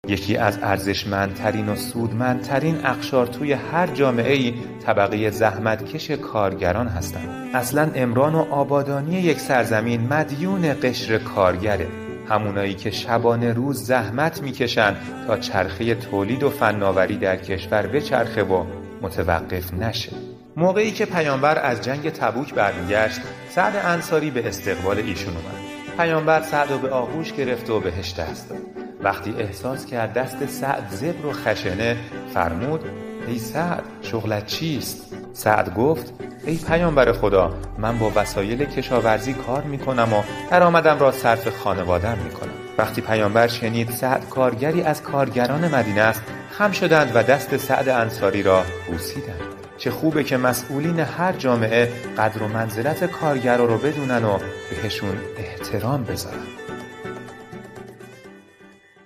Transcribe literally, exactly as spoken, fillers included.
یکی از ارزشمندترین و سودمندترین اقشار توی هر جامعه‌ای طبقه زحمتکش کارگران هستند. اصلاً عمران و آبادانی یک سرزمین مدیون قشر کارگره، همونایی که شبانه روز زحمت میکشن تا چرخه تولید و فناوری در کشور بچرخه و متوقف نشه. موقعی که پیامبر از جنگ تبوک برمیگشت، سعد انصاری به استقبال ایشون اومد. پیامبر سعد رو به آغوش گرفت و بهش دست داد. وقتی احساس کرد دست سعد زبر و خشنه، فرمود: ای سعد، شغلت چیست؟ سعد گفت: ای پیامبر خدا، من با وسایل کشاورزی کار میکنم و درآمدم را صرف خانواده‌ام میکنم. وقتی پیامبر شنید سعد کارگری از کارگران مدینه است، خم شدند و دست سعد انصاری را بوسیدند. چه خوبه که مسئولین هر جامعه قدر و منزلت کارگرا رو بدونن و بهشون احترام بذارن.